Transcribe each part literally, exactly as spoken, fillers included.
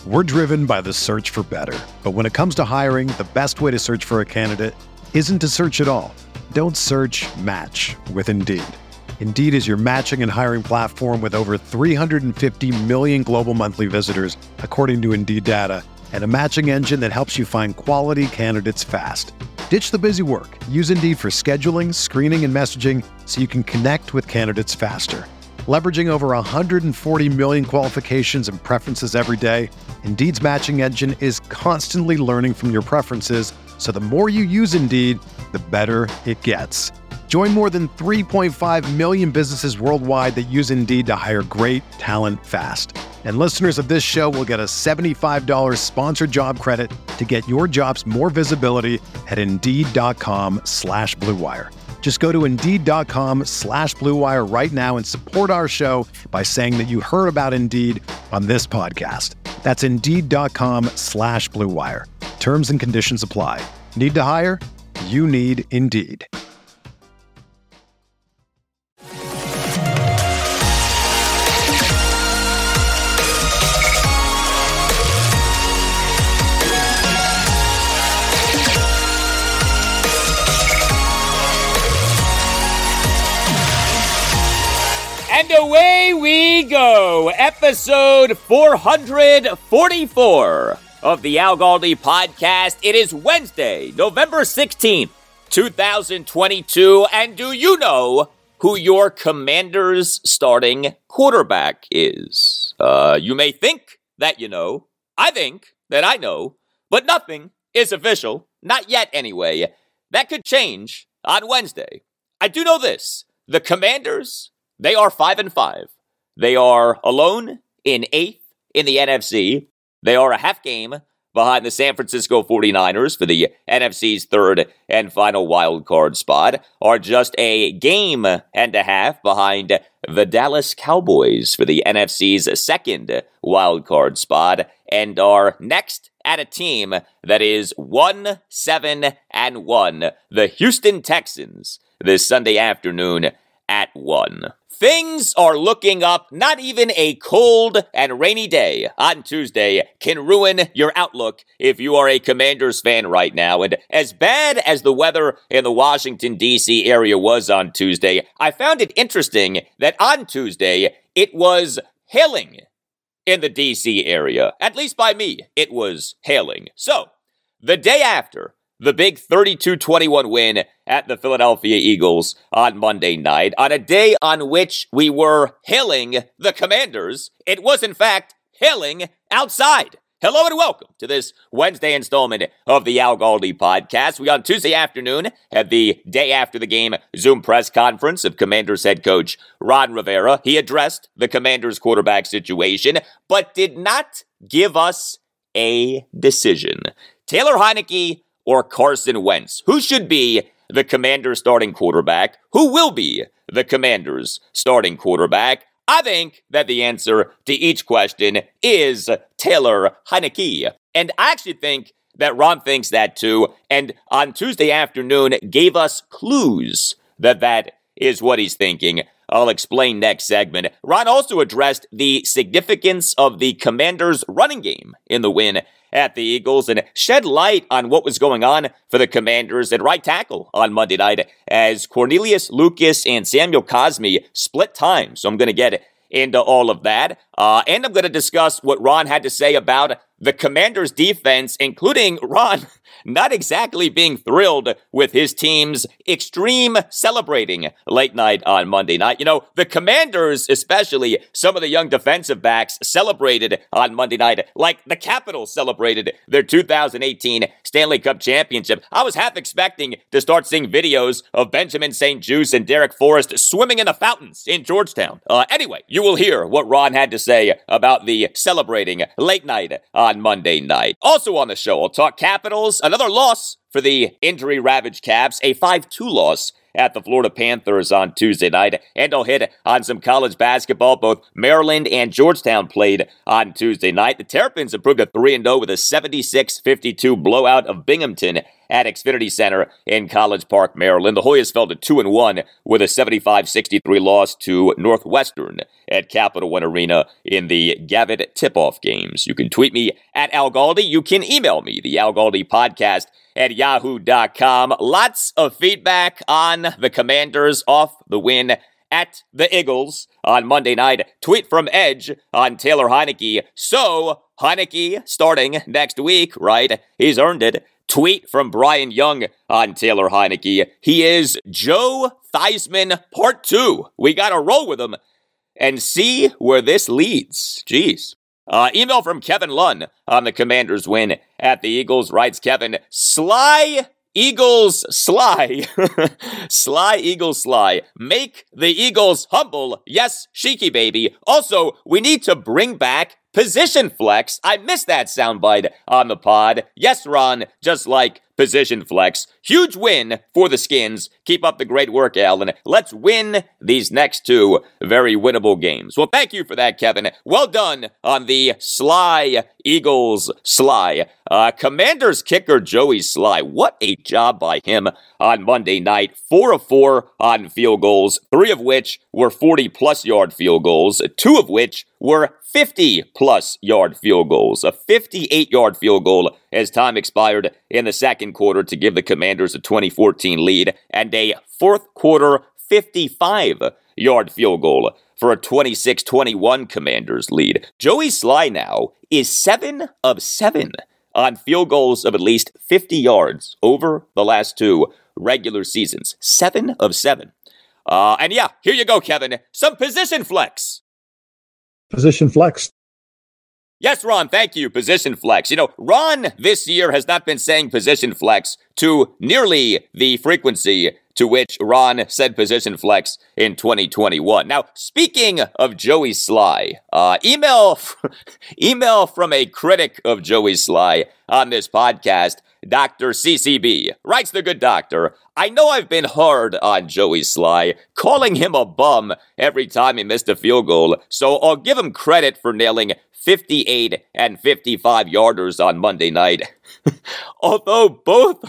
We're driven by the search for better. But when it comes to hiring, the best way to search for a candidate isn't to search at all. Don't search, match with Indeed. Indeed is your matching and hiring platform with over three hundred fifty million global monthly visitors, according to Indeed data, and a matching engine that helps you find quality candidates fast. Ditch the busy work. Use Indeed for scheduling, screening, and messaging so you can connect with candidates faster. Leveraging over one hundred forty million qualifications and preferences every day, Indeed's matching engine is constantly learning from your preferences, so the more you use Indeed, the better it gets. Join more than three point five million businesses worldwide that use Indeed to hire great talent fast. And listeners of this show will get a seventy-five dollars sponsored job credit to get your jobs more visibility at Indeed.com slash Blue Wire. Just go to Indeed.com slash Blue Wire right now and support our show by saying that you heard about Indeed on this podcast. That's Indeed.com slash Blue Wire. Terms and conditions apply. Need to hire? You need Indeed. And away we go, episode four forty-four of the Al Galdi podcast. It is Wednesday, November sixteenth, twenty twenty-two, and do you know who your Commanders' starting quarterback is? Uh, you may think that you know. I think that I know, but nothing is official, not yet anyway. That could change on Wednesday. I do know this, the Commanders, they are five and five. They are alone in eighth in the N F C. They are a half game behind the San Francisco forty-niners for the N F C's third and final wild card spot, are just a game and a half behind the Dallas Cowboys for the N F C's second wild card spot, and are next at a team that is one, seven, and one, the Houston Texans, this Sunday afternoon at one. Things are looking up. Not even a cold and rainy day on Tuesday can ruin your outlook if you are a Commanders fan right now. And as bad as the weather in the Washington, D C area was on Tuesday, I found it interesting that on Tuesday it was hailing in the D C area. At least by me, it was hailing. So, the day after the big thirty-two twenty-one win at the Philadelphia Eagles on Monday night, on a day on which we were hailing the Commanders, it was in fact hailing outside. Hello and welcome to this Wednesday installment of the Al Galdi podcast. We on Tuesday afternoon had the day after the game Zoom press conference of Commanders head coach Ron Rivera. He addressed the Commanders quarterback situation, but did not give us a decision. Taylor Heinicke or Carson Wentz? Who should be the Commanders' starting quarterback? Who will be the Commanders' starting quarterback? I think that the answer to each question is Taylor Heinicke. And I actually think that Ron thinks that too, and on Tuesday afternoon gave us clues that that is what he's thinking. I'll explain next segment. Ron also addressed the significance of the Commanders' running game in the win at the Eagles and shed light on what was going on for the Commanders at right tackle on Monday night as Cornelius Lucas and Samuel Cosmi split time. So I'm going to get into all of that. Uh, and I'm going to discuss what Ron had to say about the Commanders' defense, including Ron not exactly being thrilled with his team's extreme celebrating late night on Monday night. You know, the Commanders, especially some of the young defensive backs, celebrated on Monday night like the Capitals celebrated their two thousand eighteen Stanley Cup championship. I was half expecting to start seeing videos of Benjamin Saint-Juste and Derek Forrest swimming in the fountains in Georgetown. Uh, anyway, you will hear what Ron had to say about the celebrating late night on Monday night. Also on the show, I'll talk Capitals, another loss for the injury-ravaged Caps, a five two loss at the Florida Panthers on Tuesday night, and I'll hit on some college basketball. Both Maryland and Georgetown played on Tuesday night. The Terrapins improved to three and oh with a seventy-six fifty-two blowout of Binghamton at Xfinity Center in College Park, Maryland. The Hoyas fell to two and one with a seventy-five sixty-three loss to Northwestern at Capital One Arena in the Gavitt tip-off games. You can tweet me at Al Galdi. You can email me, the Al Galdi podcast at yahoo dot com. Lots of feedback on the Commanders off the win at the Eagles on Monday night. Tweet from Edge on Taylor Heinicke. So, Heinicke starting next week, right? He's earned it. Tweet from Brian Young on Taylor Heinicke. He is Joe Theismann Part two. We got to roll with him and see where this leads. Jeez. Uh, email from Kevin Lunn on the Commanders' win at the Eagles. Writes Kevin, Sly Eagles Sly. Sly Eagles Sly. Make the Eagles humble. Yes, Sheiky baby. Also, we need to bring back Position Flex. I missed that soundbite on the pod. Yes, Ron, just like Position Flex. Huge win for the Skins. Keep up the great work, Alan. Let's win these next two very winnable games. Well, thank you for that, Kevin. Well done on the Sly Eagles Sly. Uh, Commanders kicker Joey Sly. What a job by him on Monday night. Four of four on field goals, three of which were forty-plus yard field goals, two of which were fifty-plus yard field goals. A fifty-eight yard field goal as time expired in the second quarter to give the Commanders a twenty fourteen lead, and a fourth quarter fifty-five yard field goal for a twenty-six twenty-one Commanders lead. Joey Sly now is seven of seven on field goals of at least fifty yards over the last two regular seasons. Seven of seven. Uh, and yeah, here you go, Kevin. Some position flex. Position flex. Yes, Ron, thank you. Position flex. You know, Ron this year has not been saying position flex to nearly the frequency to which Ron said position flex in twenty twenty-one. Now, speaking of Joey Sly, uh, email, email from a critic of Joey Sly on this podcast, Doctor C C B, writes the good doctor, I know I've been hard on Joey Sly, calling him a bum every time he missed a field goal, so I'll give him credit for nailing fifty-eight and fifty-five yarders on Monday night. although both,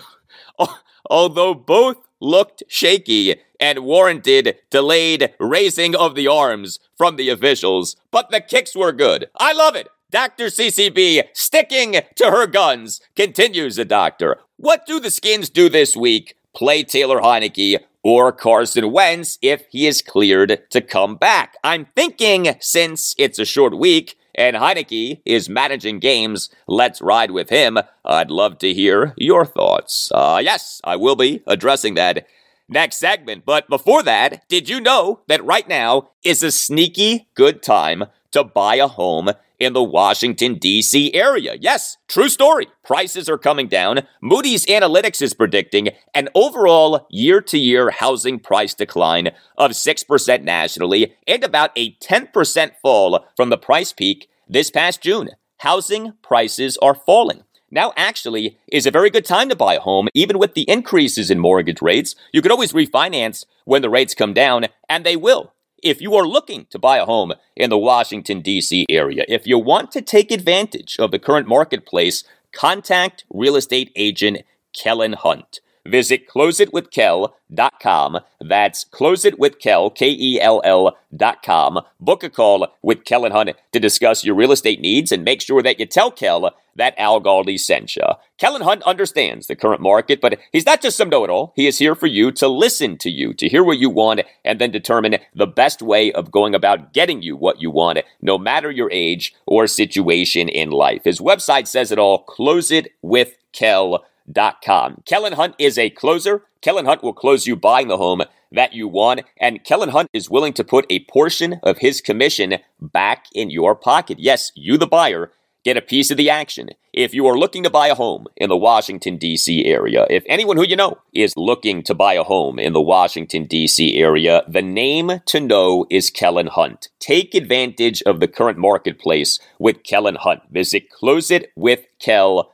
although both looked shaky and warranted delayed raising of the arms from the officials, but the kicks were good. I love it. Doctor C C B sticking to her guns, continues the doctor. What do the Skins do this week? Play Taylor Heinicke or Carson Wentz if he is cleared to come back? I'm thinking since it's a short week and Heinicke is managing games, let's ride with him. I'd love to hear your thoughts. Uh, yes, I will be addressing that next segment. But before that, did you know that right now is a sneaky good time to buy a home in the Washington, D C area? Yes, true story. Prices are coming down. Moody's Analytics is predicting an overall year-to-year housing price decline of six percent nationally and about a ten percent fall from the price peak this past June. Housing prices are falling. Now actually is a very good time to buy a home, even with the increases in mortgage rates. You can always refinance when the rates come down, and they will. If you are looking to buy a home in the Washington, D C area, if you want to take advantage of the current marketplace, contact real estate agent Kellen Hunt. Visit close it with kel dot com. That's close it with kel, K E L L dot com. Book a call with Kellen Hunt to discuss your real estate needs and make sure that you tell Kel that Al Galdi sent you. Kellen Hunt understands the current market, but he's not just some know-it-all. He is here for you, to listen to you, to hear what you want, and then determine the best way of going about getting you what you want, no matter your age or situation in life. His website says it all, close it with kel dot com. Kellen Hunt is a closer. Kellen Hunt will close you buying the home that you want, and Kellen Hunt is willing to put a portion of his commission back in your pocket. Yes, you the buyer get a piece of the action. If you are looking to buy a home in the Washington, D C area, if anyone who you know is looking to buy a home in the Washington, D C area, the name to know is Kellen Hunt. Take advantage of the current marketplace with Kellen Hunt. Visit close it with kel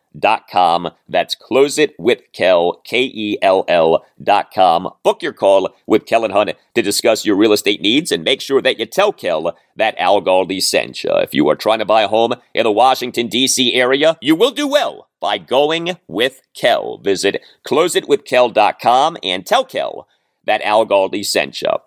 dot com. That's Close It with Kel, K E L L dot com. Book your call with Kel and Hunt to discuss your real estate needs and make sure that you tell Kel that Al Galdi sent you. If you are trying to buy a home in the Washington, D C area, you will do well by going with Kel. Visit close it with kel dot com and tell Kel that Al Galdi sent you.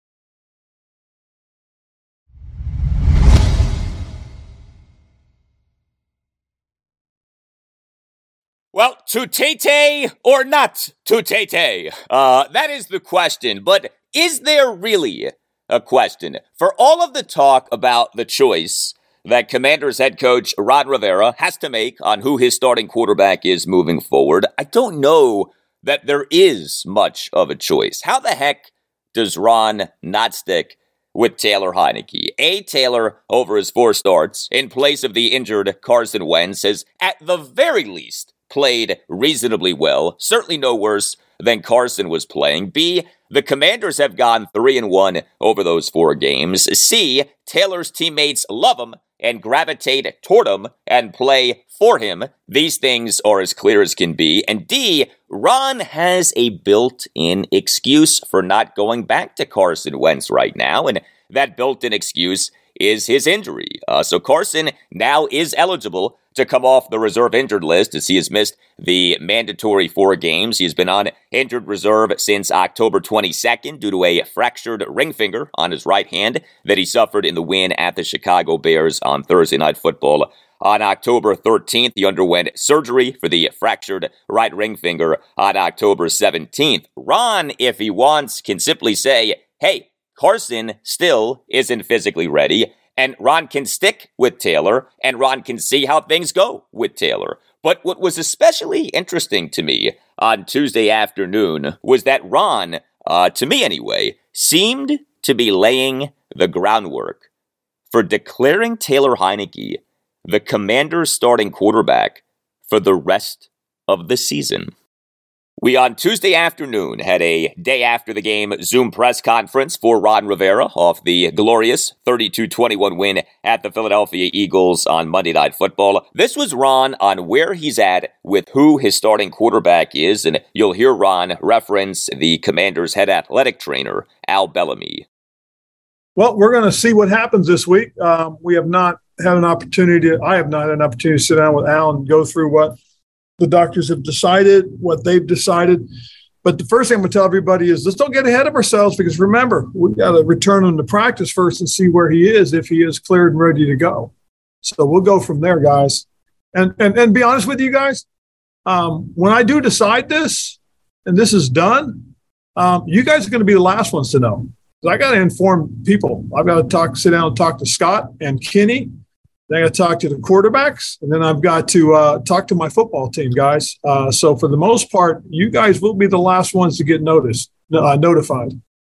Well, Tutete or not Tutete? Uh, that is the question. But is there really a question? For all of the talk about the choice that Commanders head coach Ron Rivera has to make on who his starting quarterback is moving forward, I don't know that there is much of a choice. How the heck does Ron not stick with Taylor Heinicke? A. Taylor, over his four starts, in place of the injured Carson Wentz, has at the very least played reasonably well, certainly no worse than Carson was playing. B, the Commanders have gone three and one over those four games. C, Taylor's teammates love him and gravitate toward him and play for him. These things are as clear as can be. And D, Ron has a built-in excuse for not going back to Carson Wentz right now, and that built-in excuse is his injury. Uh, so Carson now is eligible to come off the reserve injured list as he has missed the mandatory four games. He has been on injured reserve since October twenty-second due to a fractured ring finger on his right hand that he suffered in the win at the Chicago Bears on Thursday Night Football. On October thirteenth, he underwent surgery for the fractured right ring finger on October seventeenth. Ron, if he wants, can simply say, hey, Carson still isn't physically ready, and Ron can stick with Taylor, and Ron can see how things go with Taylor. But what was especially interesting to me on Tuesday afternoon was that Ron, uh, to me anyway, seemed to be laying the groundwork for declaring Taylor Heinicke the Commanders' starting quarterback for the rest of the season. We, on Tuesday afternoon, had a day after the game Zoom press conference for Ron Rivera off the glorious thirty-two twenty-one win at the Philadelphia Eagles on Monday Night Football. This was Ron on where he's at with who his starting quarterback is, and you'll hear Ron reference the Commanders' head athletic trainer, Al Bellamy. Well, we're going to see what happens this week. Um, we have not had an opportunity, to, I have not had an opportunity to sit down with Al and go through what the doctors have decided, what they've decided. But the first thing I'm going to tell everybody is let's don't get ahead of ourselves, because remember, we've got to return him to practice first and see where he is, if he is cleared and ready to go. So we'll go from there, guys. And and, and be honest with you guys, um, when I do decide this, and this is done, um, you guys are going to be the last ones to know. I got to inform people. I've got to talk, sit down and talk to Scott and Kenny. Then I got to talk to the quarterbacks, and then I've got to uh, talk to my football team, guys. Uh, so for the most part, you guys will be the last ones to get noticed, uh, notified.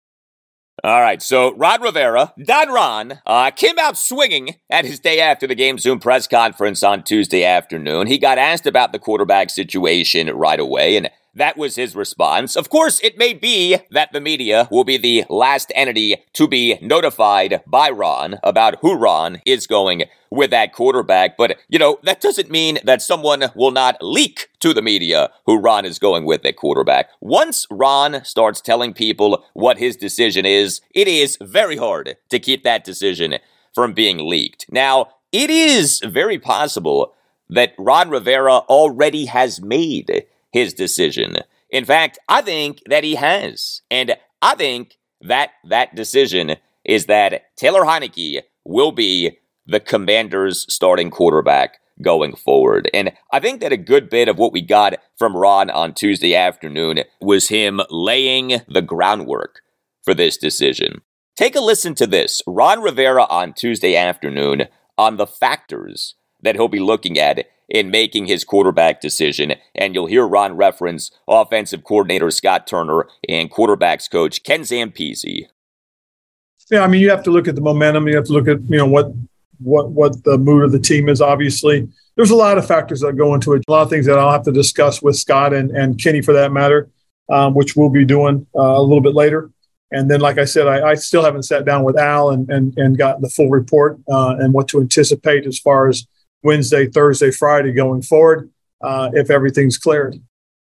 All right, so Ron Rivera, Don Ron, uh, came out swinging at his day after the game Zoom press conference on Tuesday afternoon. He got asked about the quarterback situation right away, and that was his response. Of course, it may be that the media will be the last entity to be notified by Ron about who Ron is going with that quarterback. But, you know, that doesn't mean that someone will not leak to the media who Ron is going with at quarterback. Once Ron starts telling people what his decision is, it is very hard to keep that decision from being leaked. Now, it is very possible that Ron Rivera already has made his decision. In fact, I think that he has. And I think that that decision is that Taylor Heinicke will be the Commanders' starting quarterback going forward. And I think that a good bit of what we got from Ron on Tuesday afternoon was him laying the groundwork for this decision. Take a listen to this. Ron Rivera on Tuesday afternoon on the factors that he'll be looking at in making his quarterback decision, and you'll hear Ron reference offensive coordinator Scott Turner and quarterbacks coach Ken Zampese. Yeah, I mean, you have to look at the momentum. You have to look at, you know, what what what the mood of the team is, obviously. There's a lot of factors that go into it, a lot of things that I'll have to discuss with Scott and, and Kenny, for that matter, um, which we'll be doing uh, a little bit later. And then, like I said, I, I still haven't sat down with Al and, and, and gotten the full report uh, and what to anticipate as far as Wednesday, Thursday, Friday going forward. uh, if everything's cleared.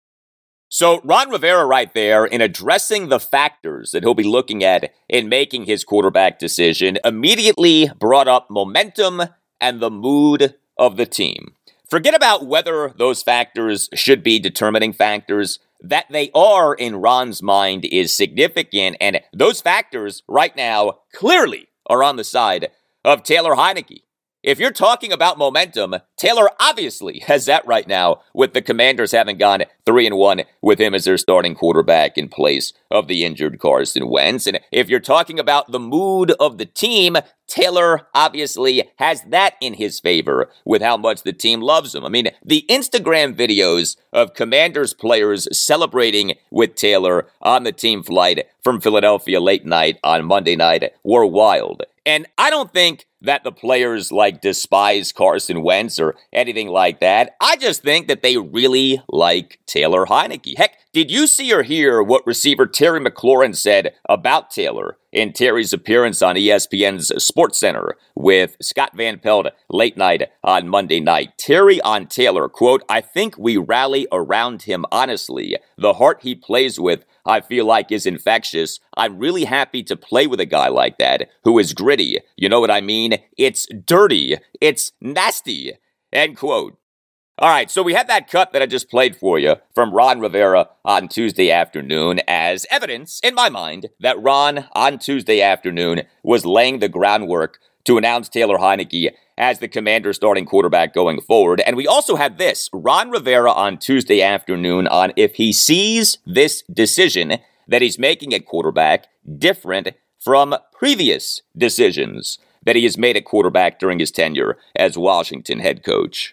So Ron Rivera right there, in addressing the factors that he'll be looking at in making his quarterback decision, immediately brought up momentum and the mood of the team. Forget about whether those factors should be determining factors. That they are, in Ron's mind, is significant, and those factors right now clearly are on the side of Taylor Heinicke. If you're talking about momentum, Taylor obviously has that right now, with the Commanders having gone three and one with him as their starting quarterback in place of the injured Carson Wentz. And if you're talking about the mood of the team, Taylor obviously has that in his favor with how much the team loves him. I mean, the Instagram videos of Commanders players celebrating with Taylor on the team flight from Philadelphia late night on Monday night were wild. And I don't think that the players like despise Carson Wentz or anything like that. I just think that they really like Taylor Heinicke. Heck, did you see or hear what receiver Terry McLaurin said about Taylor in Terry's appearance on E S P N's SportsCenter with Scott Van Pelt late night on Monday night? Terry on Taylor, quote, "I think we rally around him honestly. The heart he plays with, I feel like, is infectious. I'm really happy to play with a guy like that who is gritty. You know what I mean? It's dirty. It's nasty." End quote. All right, so we had that cut that I just played for you from Ron Rivera on Tuesday afternoon as evidence, in my mind, that Ron on Tuesday afternoon was laying the groundwork to announce Taylor Heinicke as the Commander starting quarterback going forward. And we also had this, Ron Rivera on Tuesday afternoon on if he sees this decision that he's making at quarterback different from previous decisions that he has made at quarterback during his tenure as Washington head coach.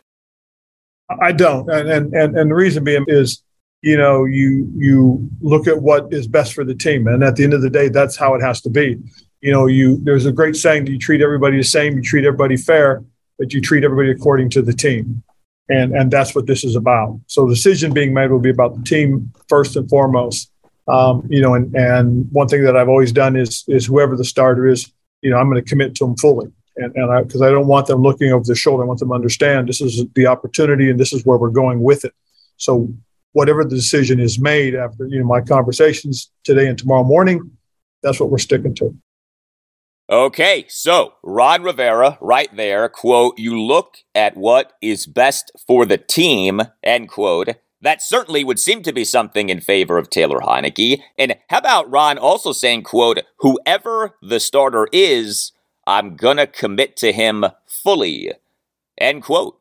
I don't. And, and, and, and the reason being is, you know, you, you look at what is best for the team. And at the end of the day, that's how it has to be. You know, you, there's a great saying that you treat everybody the same, you treat everybody fair, but you treat everybody according to the team. And, and that's what this is about. So the decision being made will be about the team first and foremost. Um, you know, and, and one thing that I've always done is, is whoever the starter is, you know, I'm going to commit to them fully. And, and I, because I don't want them looking over their shoulder. I want them to understand this is the opportunity and this is where we're going with it. So whatever the decision is made after, you know, my conversations today and tomorrow morning, that's what we're sticking to. Okay, so Ron Rivera right there, quote, "You look at what is best for the team," end quote. That certainly would seem to be something in favor of Taylor Heinicke. And how about Ron also saying, quote, "Whoever the starter is, I'm gonna commit to him fully," end quote.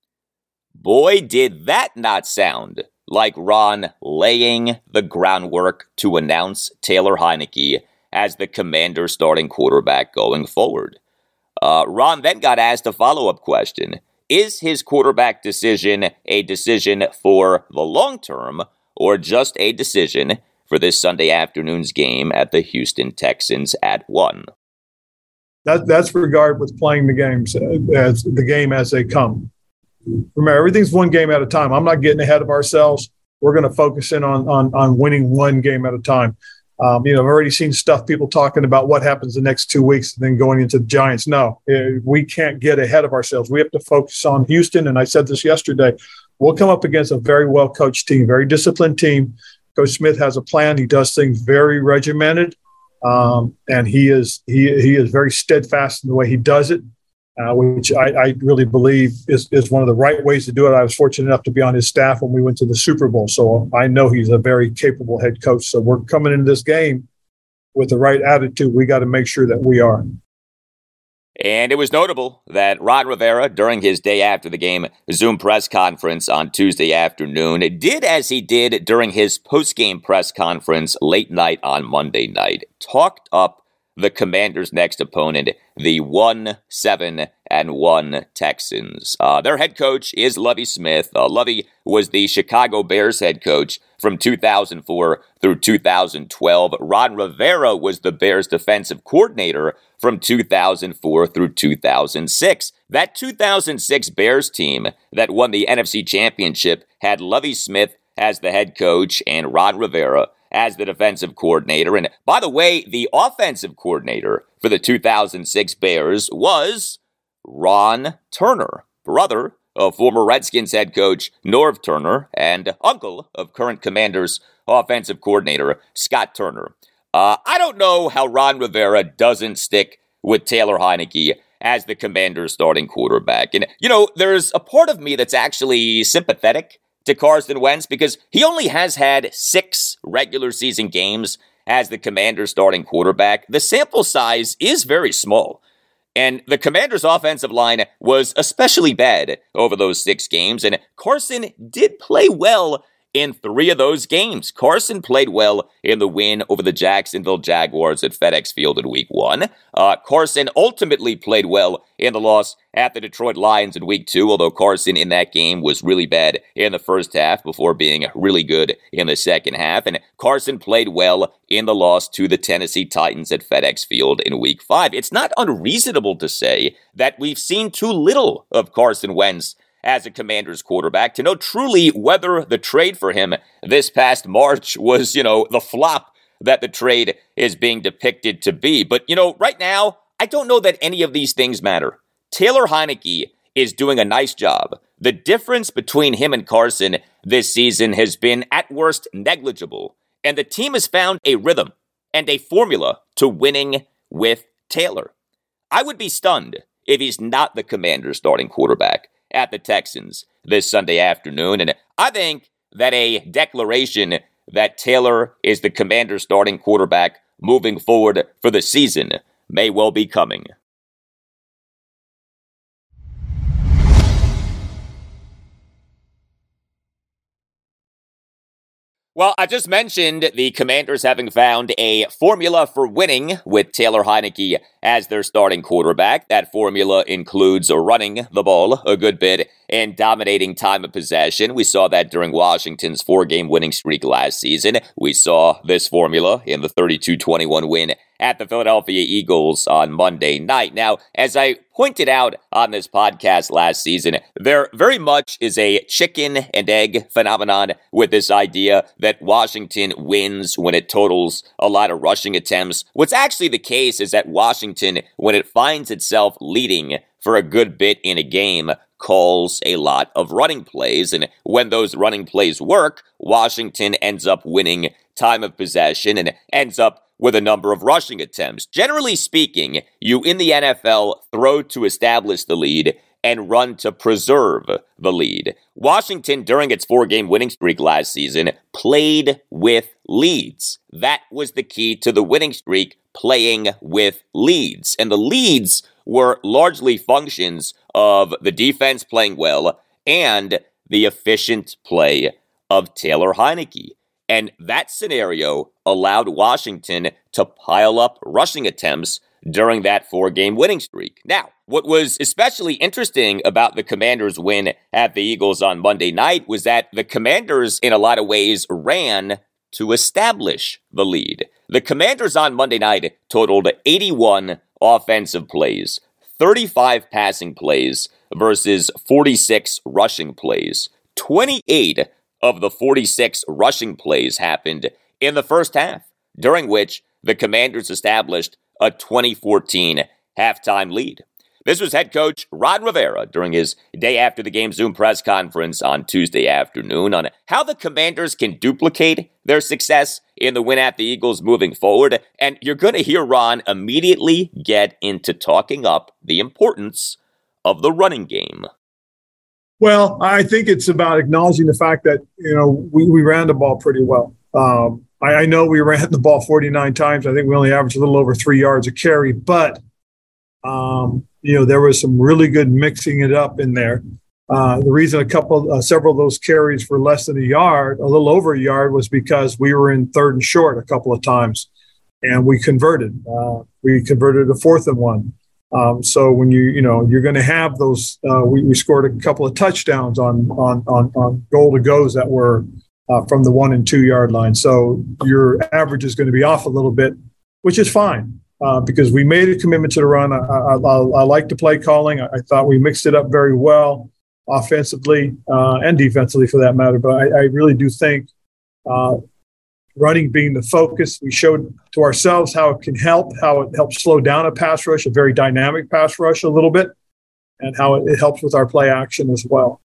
Boy, did that not sound like Ron laying the groundwork to announce Taylor Heinicke as the Commander starting quarterback going forward. Uh, Ron then got asked a follow-up question. Is his quarterback decision a decision for the long term or just a decision for this Sunday afternoon's game at the Houston Texans at one? That, that's regard with playing the games as the game as they come. Remember, everything's one game at a time. I'm not getting ahead of ourselves. We're going to focus in on, on, on winning one game at a time. Um, you know, I've already seen stuff, people talking about what happens the next two weeks and then going into the Giants. No, we can't get ahead of ourselves. We have to focus on Houston. And I said this yesterday, we'll come up against a very well-coached team, very disciplined team. Coach Smith has a plan. He does things very regimented. Um, and he is he he is very steadfast in the way he does it, uh, which I, I really believe is, is one of the right ways to do it. I was fortunate enough to be on his staff when we went to the Super Bowl, so I know he's a very capable head coach. So we're coming into this game with the right attitude. We got to make sure that we are. And it was notable that Ron Rivera, during his day after the game Zoom press conference on Tuesday afternoon, did as he did during his post-game press conference late night on Monday night, talked up the Commanders' next opponent, the one seven and one Texans. Uh, their head coach is Lovie Smith. Uh, Lovie was the Chicago Bears head coach from two thousand four through two thousand twelve. Ron Rivera was the Bears defensive coordinator from two thousand four through two thousand six. That two thousand six Bears team that won the N F C Championship had Lovie Smith as the head coach and Ron Rivera as the defensive coordinator. And by the way, the offensive coordinator for the two thousand six Bears was Ron Turner, brother of former Redskins head coach Norv Turner and uncle of current Commanders offensive coordinator Scott Turner. Uh, I don't know how Ron Rivera doesn't stick with Taylor Heinicke as the Commanders starting quarterback. And, you know, there's a part of me that's actually sympathetic to Carson Wentz because he only has had six regular season games as the Commanders starting quarterback. The sample size is very small. And the Commanders' offensive line was especially bad over those six games. And Carson did play well in three of those games. Carson played well in the win over the Jacksonville Jaguars at FedEx Field in week one. Uh, Carson ultimately played well in the loss at the Detroit Lions in week two, although Carson in that game was really bad in the first half before being really good in the second half. And Carson played well in the loss to the Tennessee Titans at FedEx Field in week five. It's not unreasonable to say that we've seen too little of Carson Wentz as a Commanders quarterback to know truly whether the trade for him this past March was, you know, the flop that the trade is being depicted to be. But, you know, right now, I don't know that any of these things matter. Taylor Heinicke is doing a nice job. The difference between him and Carson this season has been, at worst, negligible. And the team has found a rhythm and a formula to winning with Taylor. I would be stunned if he's not the Commanders starting quarterback at the Texans this Sunday afternoon. And I think that a declaration that Taylor is the Commanders starting quarterback moving forward for the season may well be coming. Well, I just mentioned the Commanders having found a formula for winning with Taylor Heinicke as their starting quarterback. That formula includes running the ball a good bit and dominating time of possession. We saw that during Washington's four-game winning streak last season. We saw this formula in the thirty-two twenty-one win at the Philadelphia Eagles on Monday night. Now, as I pointed out on this podcast last season, there very much is a chicken and egg phenomenon with this idea that Washington wins when it totals a lot of rushing attempts. What's actually the case is that Washington, when it finds itself leading for a good bit in a game, calls a lot of running plays. And when those running plays work, Washington ends up winning time of possession and ends up with a number of rushing attempts. Generally speaking, you in the N F L throw to establish the lead and run to preserve the lead. Washington, during its four-game winning streak last season, played with leads. That was the key to the winning streak, playing with leads. And the leads were largely functions of the defense playing well and the efficient play of Taylor Heinicke. And that scenario allowed Washington to pile up rushing attempts during that four-game winning streak. Now, what was especially interesting about the Commanders' win at the Eagles on Monday night was that the Commanders, in a lot of ways, ran to establish the lead. The Commanders on Monday night totaled eighty-one offensive plays, thirty-five passing plays versus forty-six rushing plays. twenty-eight of the forty-six rushing plays happened in the first half, during which the Commanders established a twenty fourteen halftime lead. This was head coach Ron Rivera during his day after the game Zoom press conference on Tuesday afternoon on how the Commanders can duplicate their success in the win at the Eagles moving forward. And you're going to hear Ron immediately get into talking up the importance of the running game. Well, I think it's about acknowledging the fact that, you know, we, we ran the ball pretty well. Um, I, I know we ran the ball forty-nine times. I think we only averaged a little over three yards a carry, but, um, you know, there was some really good mixing it up in there. Uh, the reason a couple, uh, several of those carries for less than a yard, a little over a yard, was because we were in third and short a couple of times, and we converted. Uh, we converted a fourth and one. Um, so when you, you know, you're going to have those, uh, we, we scored a couple of touchdowns on, on, on, on goal to goes that were uh, from the one and two yard line. So your average is going to be off a little bit, which is fine uh, because we made a commitment to the run. I, I, I, I like the play calling. I, I thought we mixed it up very well offensively uh, and defensively for that matter. But I, I really do think uh, running being the focus, we showed to ourselves how it can help, how it helps slow down a pass rush, a very dynamic pass rush a little bit. and how it, it helps with our play action as well.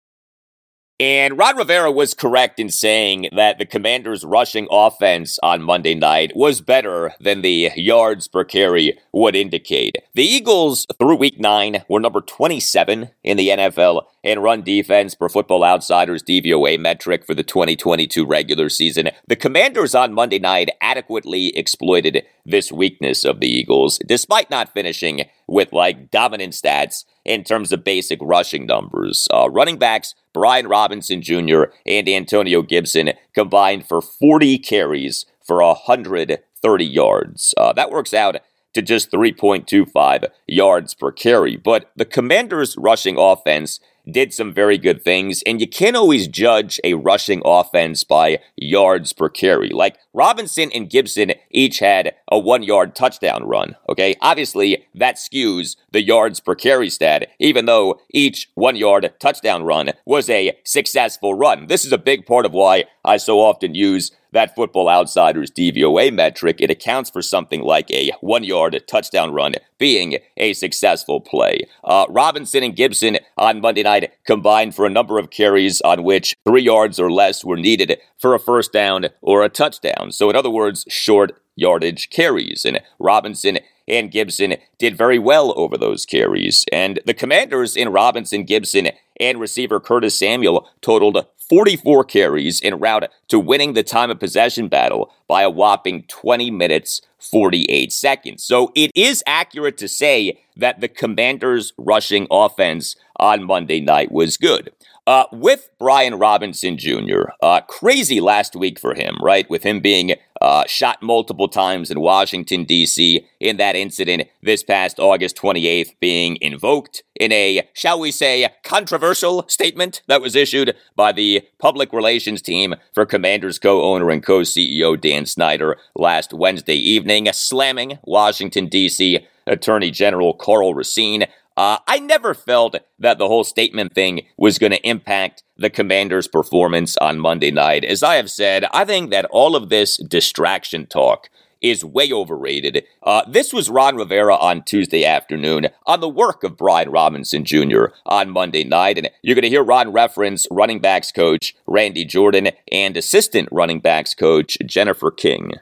And Ron Rivera was correct in saying that the Commanders' rushing offense on Monday night was better than the yards per carry would indicate. The Eagles, through week nine, were number twenty-seven in the N F L in run defense per Football Outsiders D V O A metric for the twenty twenty-two regular season. The Commanders on Monday night adequately exploited this weakness of the Eagles, despite not finishing with like dominant stats in terms of basic rushing numbers. Uh, running backs Brian Robinson Junior and Antonio Gibson combined for forty carries for one hundred thirty yards. Uh, that works out to just three point two five yards per carry. But the Commanders' rushing offense did some very good things, and you can't always judge a rushing offense by yards per carry. Like, Robinson and Gibson each had a one-yard touchdown run, okay? Obviously, that skews the yards per carry stat, even though each one-yard touchdown run was a successful run. This is a big part of why I so often use that Football Outsiders D V O A metric. It accounts for something like a one-yard touchdown run being a successful play. Uh, Robinson and Gibson on Monday night combined for a number of carries on which three yards or less were needed for a first down or a touchdown. So in other words, short yardage carries. And Robinson and Gibson did very well over those carries. And the Commanders in Robinson, Gibson, and receiver Curtis Samuel totaled forty-four carries en route to winning the time of possession battle by a whopping twenty minutes, forty-eight seconds. So it is accurate to say that the Commanders' rushing offense on Monday night was good. Uh, with Brian Robinson Junior, uh, crazy last week for him, right? With him being uh, shot multiple times in Washington, D C in that incident this past August twenty-eighth being invoked in a, shall we say, controversial statement that was issued by the public relations team for Commanders co-owner and co-C E O Dan Snyder last Wednesday evening, slamming Washington, D C Attorney General Karl Racine. Uh, I never felt that the whole statement thing was going to impact the Commanders' performance on Monday night. As I have said, I think that all of this distraction talk is way overrated. Uh, this was Ron Rivera on Tuesday afternoon on the work of Brian Robinson Junior on Monday night. And you're going to hear Ron reference running backs coach Randy Jordan and assistant running backs coach Jennifer King.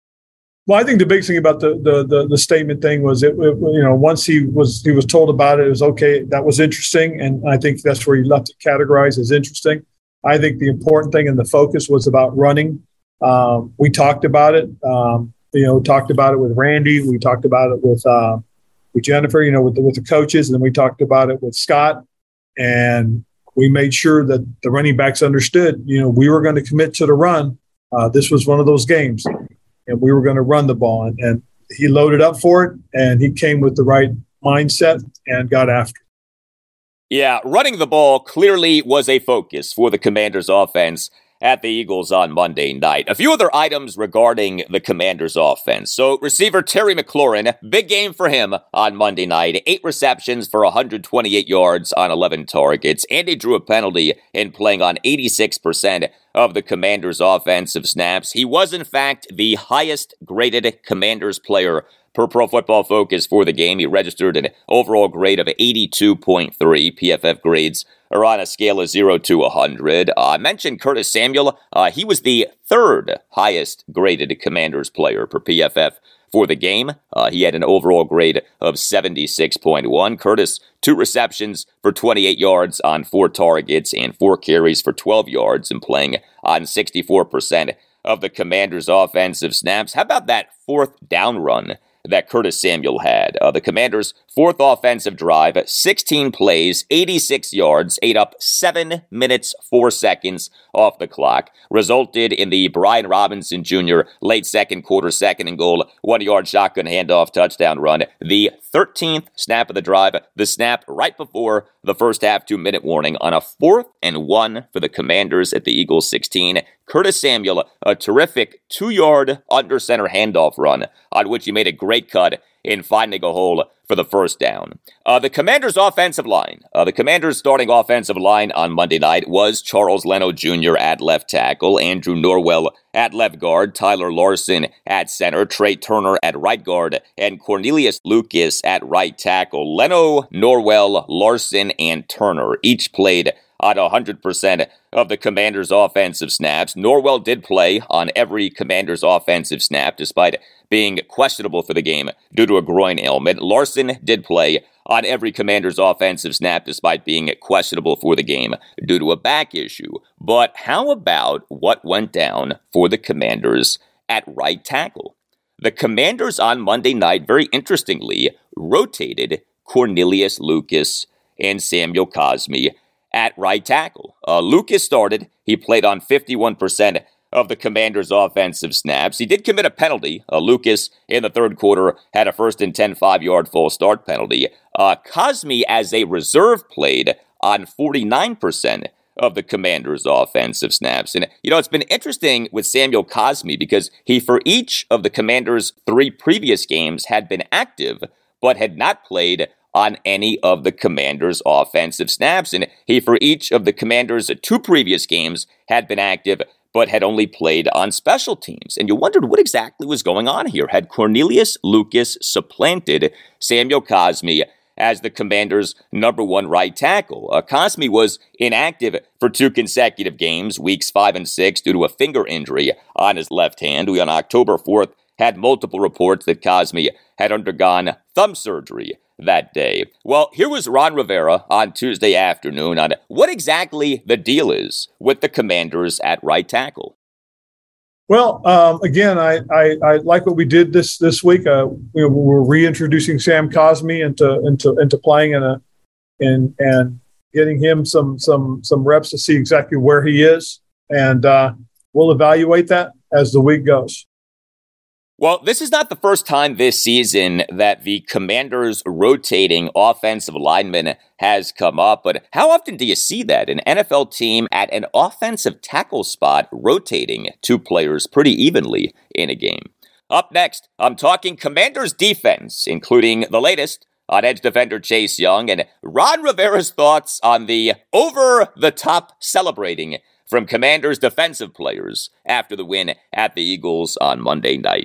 Well, I think the big thing about the the the, the statement thing was it, it. You know, once he was he was told about it, it was okay. That was interesting, and I think that's where he left it categorized as interesting. I think the important thing and the focus was about running. Um, we talked about it. Um, you know, talked about it with Randy. We talked about it with uh, with Jennifer. You know, with the, with the coaches, and then we talked about it with Scott. And we made sure that the running backs understood. You know, we were going to commit to the run. Uh, this was one of those games. And we were going to run the ball. And, and he loaded up for it, and he came with the right mindset and got after it. Yeah, running the ball clearly was a focus for the Commanders' offense at the Eagles on Monday night. A few other items regarding the Commanders' offense. So receiver Terry McLaurin, big game for him on Monday night. Eight receptions for one hundred twenty-eight yards on eleven targets. And he drew a penalty in playing on eighty-six percent of the Commanders' offensive snaps. He was, in fact, the highest graded Commanders player per Pro Football Focus for the game. He registered an overall grade of eighty-two point three. P F F grades are on a scale of zero to one hundred. Uh, I mentioned Curtis Samuel. Uh, he was the third highest graded Commanders player per P F F for the game. Uh, he had an overall grade of seventy-six point one. Curtis, two receptions for twenty-eight yards on four targets and four carries for twelve yards and playing on sixty-four percent of the Commanders' offensive snaps. How about that fourth down run that Curtis Samuel had? Uh, the Commanders' fourth offensive drive, sixteen plays, eighty-six yards, ate up seven minutes, four seconds off the clock, resulted in the Brian Robinson Junior late second quarter, second and goal, one-yard shotgun handoff touchdown run. The thirteenth snap of the drive, the snap right before the first half two-minute warning on a fourth and one for the Commanders at the Eagles sixteen. Curtis Samuel, a terrific two-yard under-center handoff run on which he made a great cut in finding a hole for the first down. Uh, the Commanders' offensive line. Uh, the Commanders' starting offensive line on Monday night was Charles Leno Junior at left tackle, Andrew Norwell at left guard, Tyler Larsen at center, Trey Turner at right guard, and Cornelius Lucas at right tackle. Leno, Norwell, Larsen, and Turner each played on one hundred percent of the Commanders' offensive snaps. Norwell did play on every Commanders' offensive snap, despite being questionable for the game due to a groin ailment. Larsen did play on every Commanders' offensive snap, despite being questionable for the game due to a back issue. But how about what went down for the Commanders at right tackle? The Commanders on Monday night, very interestingly, rotated Cornelius Lucas and Samuel Cosmi at right tackle. Uh, Lucas started. He played on fifty-one percent of the Commanders' offensive snaps. He did commit a penalty. Uh, Lucas, in the third quarter, had a first and ten five-yard false start penalty. Uh, Cosmi, as a reserve, played on forty-nine percent of the Commanders' offensive snaps. And, you know, it's been interesting with Samuel Cosmi because he, for each of the Commanders' three previous games, had been active, but had not played on any of the Commanders' offensive snaps. And he, for each of the Commanders' two previous games, had been active, but had only played on special teams. And you wondered what exactly was going on here. Had Cornelius Lucas supplanted Samuel Cosmi as the Commanders' number one right tackle? Uh, Cosmi was inactive for two consecutive games, weeks five and six, due to a finger injury on his left hand. We, on October fourth, had multiple reports that Cosmi had undergone thumb surgery that day. Well, here was Ron Rivera on Tuesday afternoon on what exactly the deal is with the Commanders at right tackle. Well, um, again, I, I, I like what we did this this week. Uh, we, we're reintroducing Sam Cosmi into into into playing in a and and getting him some some some reps to see exactly where he is, and uh, we'll evaluate that as the week goes. Well, this is not the first time this season that the Commanders' rotating offensive lineman has come up, but how often do you see that? An N F L team at an offensive tackle spot rotating two players pretty evenly in a game. Up next, I'm talking Commanders' defense, including the latest on edge defender Chase Young and Ron Rivera's thoughts on the over-the-top celebrating from Commanders' defensive players after the win at the Eagles on Monday night.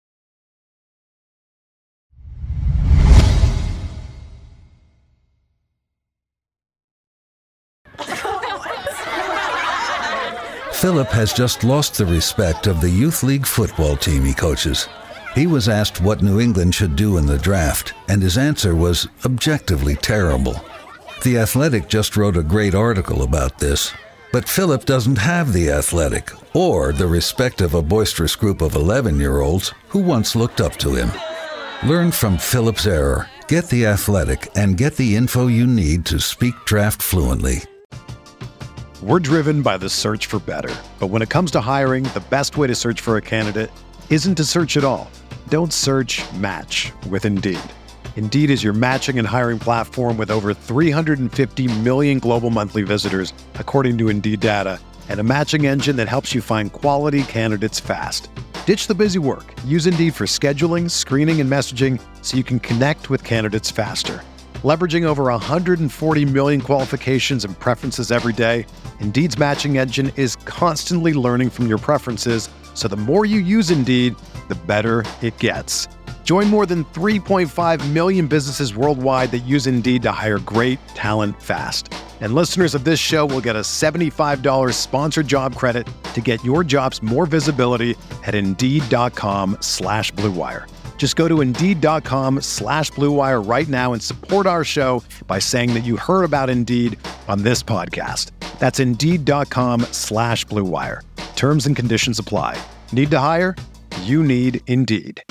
Philip has just lost the respect of the youth league football team he coaches. He was asked what New England should do in the draft, and his answer was objectively terrible. The Athletic just wrote a great article about this, but Philip doesn't have the Athletic or the respect of a boisterous group of eleven-year-olds who once looked up to him. Learn from Philip's error, get the Athletic, and get the info you need to speak draft fluently. We're driven by the search for better. But when it comes to hiring, the best way to search for a candidate isn't to search at all. Don't search, match with Indeed. Indeed is your matching and hiring platform with over three hundred fifty million global monthly visitors, according to Indeed data, and a matching engine that helps you find quality candidates fast. Ditch the busy work. Use Indeed for scheduling, screening, and messaging so you can connect with candidates faster. Leveraging over one hundred forty million qualifications and preferences every day, Indeed's matching engine is constantly learning from your preferences, so the more you use Indeed, the better it gets. Join more than three point five million businesses worldwide that use Indeed to hire great talent fast. And listeners of this show will get a seventy-five dollars sponsored job credit to get your jobs more visibility at Indeed.com slash Blue Wire. Just go to Indeed.com slash Blue Wire right now and support our show by saying that you heard about Indeed on this podcast. That's Indeed.com slash Blue Wire. Terms and conditions apply. Need to hire? You need Indeed.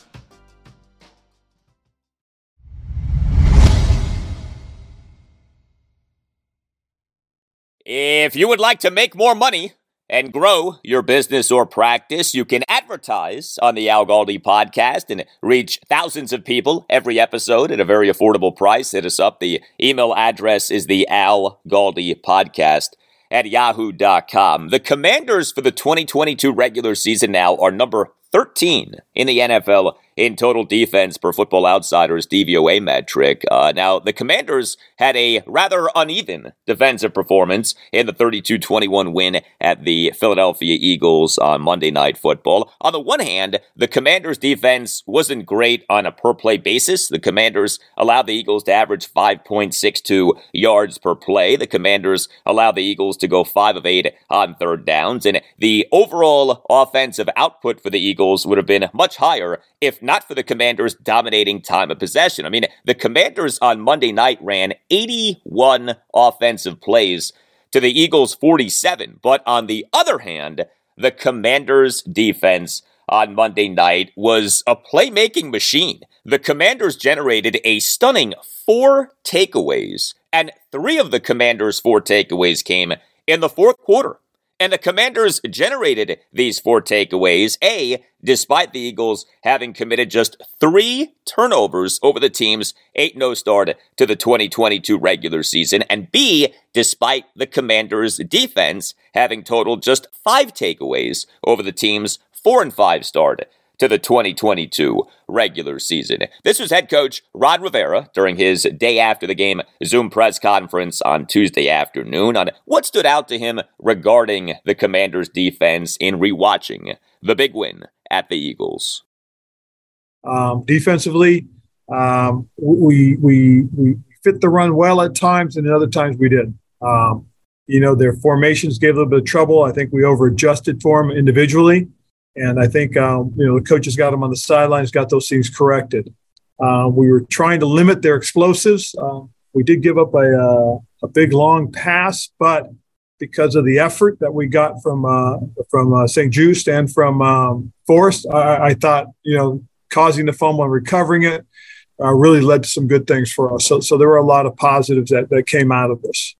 If you would like to make more money and grow your business or practice, you can advertise on the Al Galdi podcast and reach thousands of people every episode at a very affordable price. Hit us up. The email address is the Al Galdi podcast at yahoo dot com. The Commanders for the twenty twenty-two regular season now are number thirteen in the N F L in total defense per Football Outsiders D V O A metric. Uh, now, the Commanders had a rather uneven defensive performance in the thirty-two twenty-one win at the Philadelphia Eagles on Monday Night Football. On the one hand, the Commanders' defense wasn't great on a per-play basis. The Commanders allowed the Eagles to average five point six two yards per play. The Commanders allowed the Eagles to go five of eight on third downs, and the overall offensive output for the Eagles would have been much higher if not for the Commanders dominating time of possession. I mean, the Commanders on Monday night ran eighty-one offensive plays to the Eagles' forty-seven. But on the other hand, the Commanders' defense on Monday night was a playmaking machine. The Commanders generated a stunning four takeaways, and three of the Commanders' four takeaways came in the fourth quarter. And the Commanders generated these four takeaways, A, despite the Eagles having committed just three turnovers over the team's eight oh start to the twenty twenty-two regular season, and B, despite the Commanders' defense having totaled just five takeaways over the team's four and five start to the twenty twenty-two regular season. This was head coach Ron Rivera during his day after the game Zoom press conference on Tuesday afternoon on what stood out to him regarding the Commanders' defense in rewatching the big win at the Eagles. Um, defensively, um, we, we, we fit the run well at times, and at other times we didn't. Um, you know, their formations gave a little bit of trouble. I think we over-adjusted for them individually. And I think, um, you know, the coaches got them on the sidelines, got those things corrected. Uh, we were trying to limit their explosives. Uh, we did give up a, uh, a big, long pass, but because of the effort that we got from uh, from uh, Saint Juste and from um, Forrest, I, I thought, you know, causing the fumble and recovering it uh, really led to some good things for us. So, so there were a lot of positives that, that came out of this.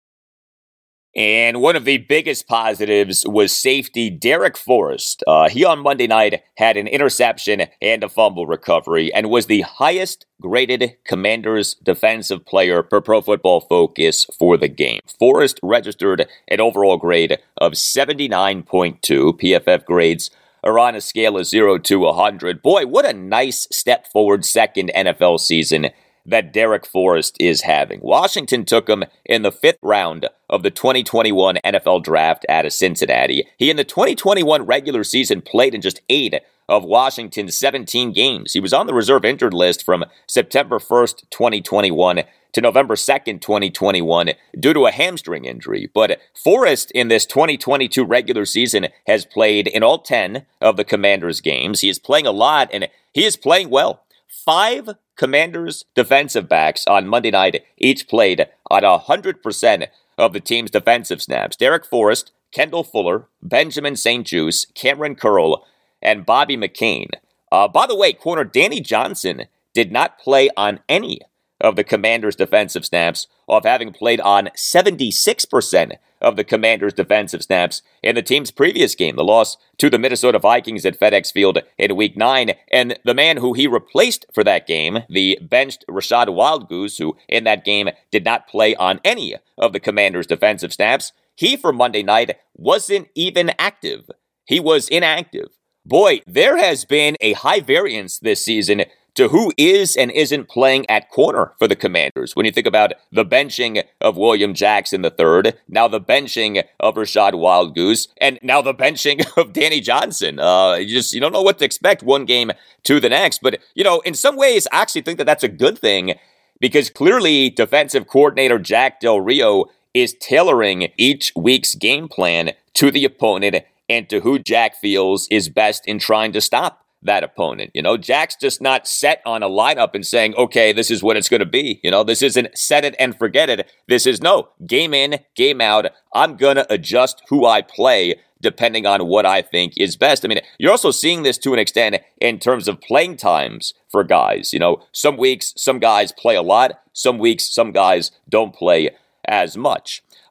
And one of the biggest positives was safety Darrick Forrest. Uh, he on Monday night had an interception and a fumble recovery and was the highest graded Commanders defensive player per Pro Football Focus for the game. Forrest registered an overall grade of seventy-nine point two. P F F grades are on a scale of zero to one hundred. Boy, what a nice step forward second N F L season that Darrick Forrest is having. Washington took him in the fifth round of the twenty twenty-one N F L Draft out of Cincinnati. He, in the twenty twenty-one regular season, played in just eight of Washington's seventeen games. He was on the reserve injured list from September first, twenty twenty-one to November second, twenty twenty-one due to a hamstring injury. But Forrest in this twenty twenty-two regular season has played in all ten of the Commanders' games. He is playing a lot, and he is playing well. Five Commanders defensive backs on Monday night each played on one hundred percent of the team's defensive snaps. Darrick Forrest, Kendall Fuller, Benjamin Saint Juste, Cameron Curl, and Bobby McCain. Uh, by the way, corner Danny Johnson did not play on any of the Commanders' defensive snaps, of having played on seventy-six percent of the Commanders' defensive snaps in the team's previous game, the loss to the Minnesota Vikings at FedEx Field in Week nine. And the man who he replaced for that game, the benched Rashad Wildgoose, who in that game did not play on any of the Commanders' defensive snaps, he for Monday night wasn't even active. He was inactive. Boy, there has been a high variance this season to who is and isn't playing at corner for the Commanders. When you think about the benching of William Jackson the third, now the benching of Rashad Wildgoose, and now the benching of Danny Johnson. Uh, you just you don't know what to expect one game to the next. But, you know, in some ways, I actually think that that's a good thing, because clearly defensive coordinator Jack Del Rio is tailoring each week's game plan to the opponent and to who Jack feels is best in trying to stop that opponent. You know, Jack's just not set on a lineup and saying, okay, this is what it's going to be. You know, this isn't set it and forget it. This is no, game in, game out. I'm going to adjust who I play depending on what I think is best. I mean, you're also seeing this to an extent in terms of playing times for guys. You know, some weeks, some guys play a lot. Some weeks, some guys don't play as much.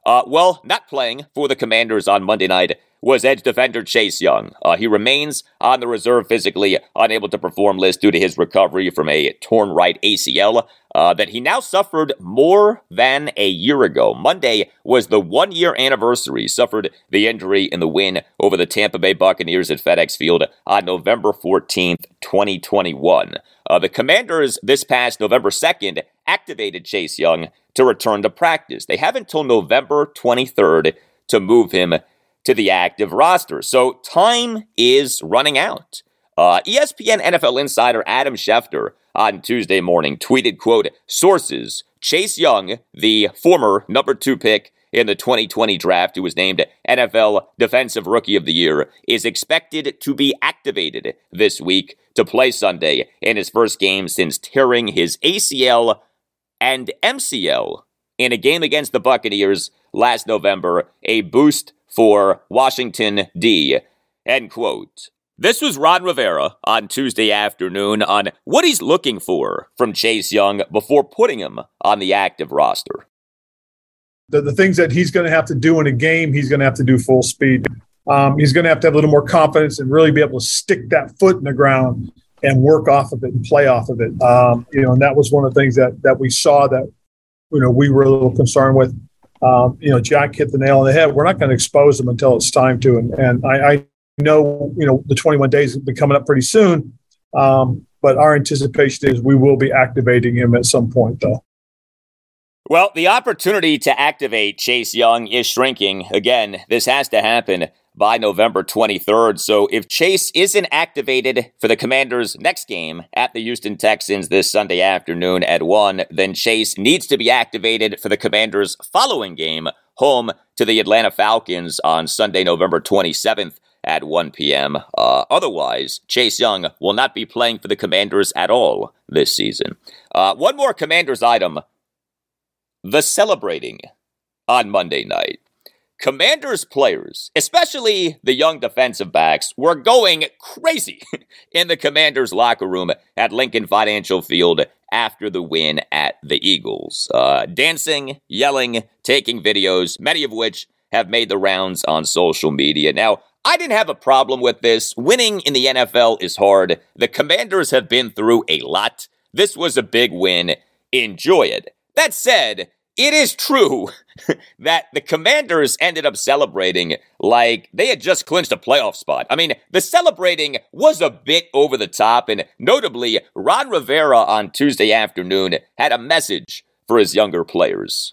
Uh, well, not playing for the Commanders on Monday night was edge defender Chase Young. Uh, he remains on the reserve physically unable to perform list due to his recovery from a torn right A C L uh, that he now suffered more than a year ago. Monday was the one-year anniversary. He suffered the injury in the win over the Tampa Bay Buccaneers at FedEx Field on November fourteenth, twenty twenty-one. Uh, the Commanders this past November second activated Chase Young to return to practice. They have until November twenty-third to move him to the active roster. So time is running out. Uh, E S P N N F L insider Adam Schefter on Tuesday morning tweeted, quote, sources, Chase Young, the former number two pick in the twenty twenty draft, who was named N F L Defensive Rookie of the Year, is expected to be activated this week to play Sunday in his first game since tearing his A C L and M C L in a game against the Buccaneers last November, a boost for Washington, D, end quote. This was Ron Rivera on Tuesday afternoon on what he's looking for from Chase Young before putting him on the active roster. The, the things that he's going to have to do in a game, he's going to have to do full speed. Um, he's going to have to have a little more confidence and really be able to stick that foot in the ground and work off of it and play off of it. Um, you know, and that was one of the things that that we saw that, you know, we were a little concerned with. Um, you know, Jack hit the nail on the head. We're not going to expose them until it's time to. And, and I, I know, you know, the twenty-one days will be coming up pretty soon. Um, but our anticipation is we will be activating him at some point, though. Well, the opportunity to activate Chase Young is shrinking. Again, this has to happen by November twenty-third. So if Chase isn't activated for the Commanders' next game at the Houston Texans this Sunday afternoon at one, then Chase needs to be activated for the Commanders' following game, home to the Atlanta Falcons on Sunday, November twenty-seventh at one p.m. Uh, otherwise, Chase Young will not be playing for the Commanders at all this season. Uh, one more Commanders item. The celebrating on Monday night. Commanders players, especially the young defensive backs, were going crazy in the Commanders locker room at Lincoln Financial Field after the win at the Eagles. Uh, dancing, yelling, taking videos, many of which have made the rounds on social media. Now, I didn't have a problem with this. Winning in the N F L is hard. The Commanders have been through a lot. This was a big win. Enjoy it. That said, it is true that the Commanders ended up celebrating like they had just clinched a playoff spot. I mean, the celebrating was a bit over the top, and notably, Ron Rivera on Tuesday afternoon had a message for his younger players.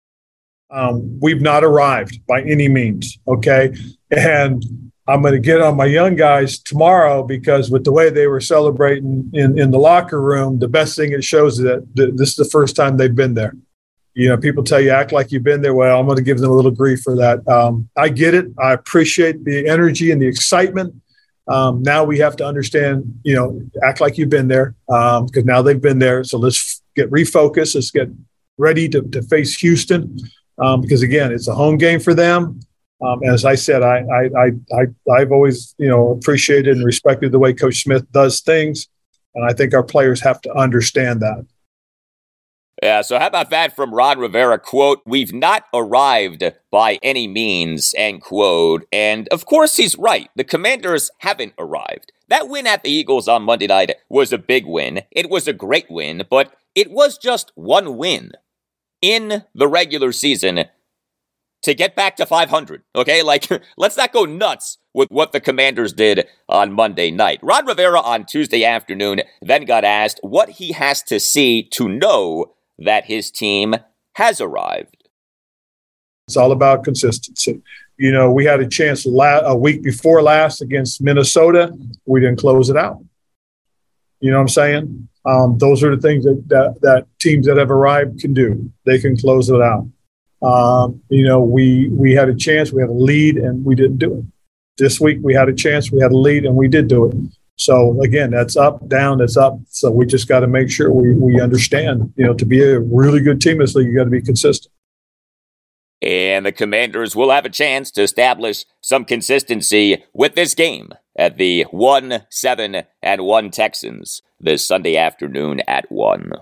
Um, we've not arrived by any means, okay? And I'm going to get on my young guys tomorrow because with the way they were celebrating in, in the locker room, the best thing it shows is that th- this is the first time they've been there. You know, people tell you, act like you've been there. Well, I'm going to give them a little grief for that. Um, I get it. I appreciate the energy and the excitement. Um, now we have to understand, you know, act like you've been there because um, now they've been there. So let's get refocused. Let's get ready to, to face Houston um, because, again, it's a home game for them. Um, as I said, I, I, I, I, I've always, you know, appreciated and respected the way Coach Smith does things. And I think our players have to understand that. Yeah, so how about that from Ron Rivera, quote, we've not arrived by any means, end quote. And of course he's right. The Commanders haven't arrived. That win at the Eagles on Monday night was a big win. It was a great win, but it was just one win in the regular season to get back to five hundred, okay? Like, let's not go nuts with what the Commanders did on Monday night. Ron Rivera on Tuesday afternoon then got asked what he has to see to know that his team has arrived. It's all about consistency. You know, we had a chance la- a week before last against Minnesota. We didn't close it out. You know what I'm saying? Um, those are the things that, that that teams that have arrived can do. They can close it out. Um, you know, we we had a chance, we had a lead, and we didn't do it. This week we had a chance, we had a lead, and we did do it. So, again, that's up, down, that's up. So we just got to make sure we, we understand, you know, to be a really good team in this league, you got to be consistent. And the Commanders will have a chance to establish some consistency with this game at the one, seven, and one Texans this Sunday afternoon at one.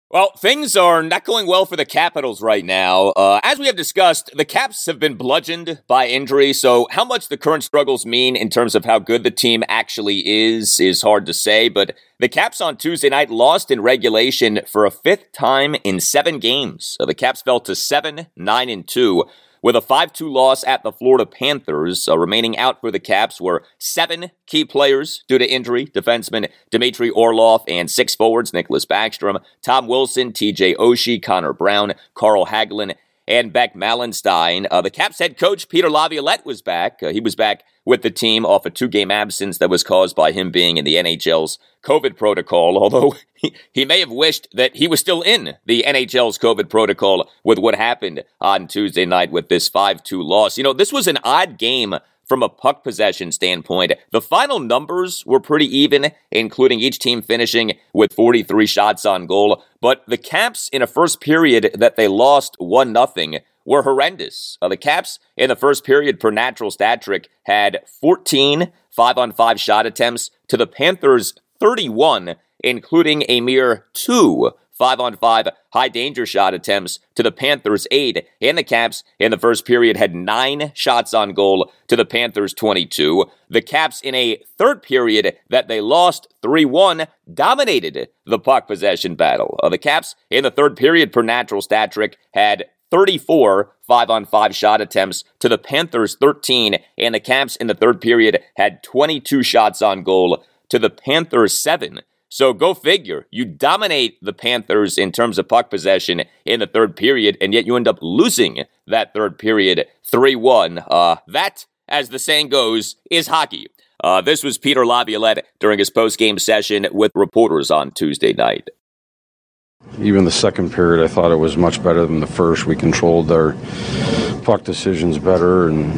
Well, things are not going well for the Capitals right now. Uh, as we have discussed, the Caps have been bludgeoned by injury, so how much the current struggles mean in terms of how good the team actually is is hard to say, but the Caps on Tuesday night lost in regulation for a fifth time in seven games. So the Caps fell to seven, nine, and two. With a five two loss at the Florida Panthers, uh, remaining out for the Caps were seven key players due to injury, defenseman Dmitry Orlov and six forwards, Nicholas Backstrom, Tom Wilson, T J Oshie, Connor Brown, Carl Hagelin, and Beck Malenstein. Uh, the Caps head coach, Peter Laviolette, was back. Uh, he was back with the team off a two-game absence that was caused by him being in the N H L's COVID protocol, although he, he may have wished that he was still in the N H L's COVID protocol with what happened on Tuesday night with this five two loss. You know, this was an odd game from a puck possession standpoint. The final numbers were pretty even, including each team finishing with forty-three shots on goal, but the Caps in a first period that they lost one nothing were horrendous. Uh, the Caps in the first period per natural stat trick had fourteen five-on-five shot attempts to the Panthers' thirty-one, including a mere two five-on-five high-danger shot attempts to the Panthers' eight, and the Caps in the first period had nine shots on goal to the Panthers' twenty-two. The Caps in a third period that they lost three one dominated the puck possession battle. Uh, the Caps in the third period per natural stat trick had thirty-four five-on-five shot attempts to the Panthers' thirteen, and the Caps in the third period had twenty-two shots on goal to the Panthers' seven. So go figure. You dominate the Panthers in terms of puck possession in the third period, and yet you end up losing that third period three one. Uh, that, as the saying goes, is hockey. Uh, this was Peter Laviolette during his post-game session with reporters on Tuesday night. Even the second period, I thought it was much better than the first. We controlled our puck decisions better, and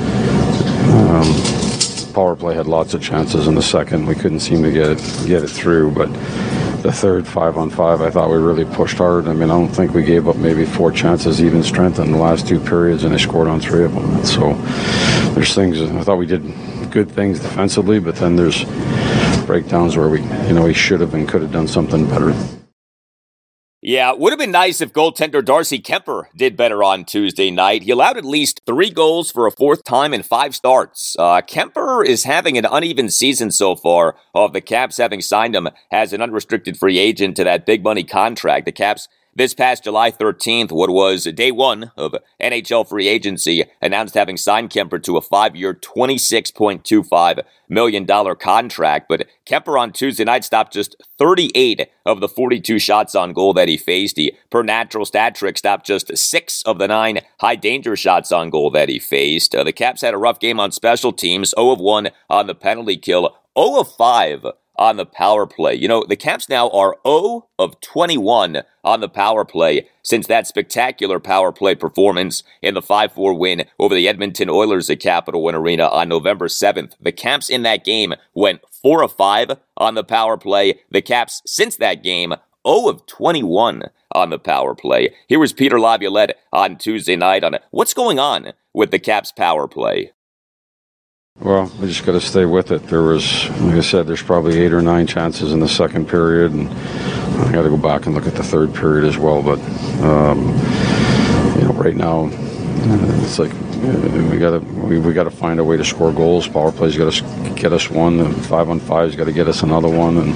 um, power play had lots of chances in the second. We couldn't seem to get it, get it through, but the third five on five, I thought we really pushed hard. I mean, I don't think we gave up maybe four chances even strength in the last two periods, and they scored on three of them. So there's things, I thought we did good things defensively, but then there's breakdowns where we, you know, we should have and could have done something better. Yeah, it would have been nice if goaltender Darcy Kuemper did better on Tuesday night. He allowed at least three goals for a fourth time in five starts. Uh, Kuemper is having an uneven season so far, of the Caps having signed him as an unrestricted free agent to that big money contract. The Caps, this past July thirteenth, what was day one of N H L free agency, announced having signed Kuemper to a five-year, twenty-six point two five million dollars contract. But Kuemper on Tuesday night stopped just thirty-eight of the forty-two shots on goal that he faced. He, per natural stat trick, stopped just six of the nine high-danger shots on goal that he faced. Uh, the Caps had a rough game on special teams, zero of one on the penalty kill, zero of five on the power play. You know, the Caps now are zero of twenty-one on the power play since that spectacular power play performance in the five four win over the Edmonton Oilers at Capital One Arena on November seventh. The Caps in that game went four of five on the power play. The Caps, since that game, zero of twenty-one on the power play. Here was Peter Laviolette on Tuesday night on what's going on with the Caps power play. Well, we just got to stay with it. There was, like I said, there's probably eight or nine chances in the second period, and I got to go back and look at the third period as well. But um, you know, right now, it's like we got to we, we got to find a way to score goals. Power play's got to get us one, and five on five's got to get us another one, and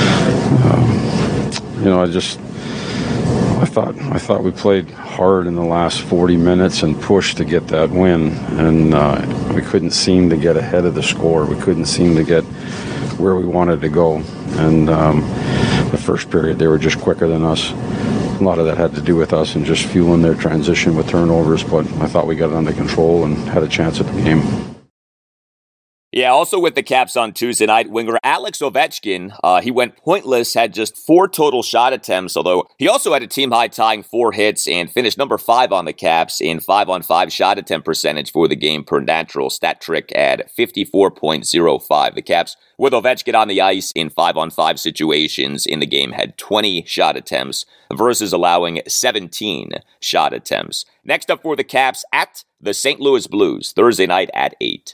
um, you know, I just. I thought I thought we played hard in the last forty minutes and pushed to get that win, and uh, we couldn't seem to get ahead of the score. We couldn't seem to get where we wanted to go. And um, the first period, they were just quicker than us. A lot of that had to do with us and just fueling their transition with turnovers, but I thought we got it under control and had a chance at the game. Yeah, also with the Caps on Tuesday night, winger Alex Ovechkin, uh, he went pointless, had just four total shot attempts, although he also had a team-high tying four hits and finished number five on the Caps in five-on-five shot attempt percentage for the game per natural stat trick at fifty-four point oh five. The Caps, with Ovechkin on the ice in five-on-five situations in the game, had twenty shot attempts versus allowing seventeen shot attempts. Next up for the Caps at the Saint Louis Blues, Thursday night at eight.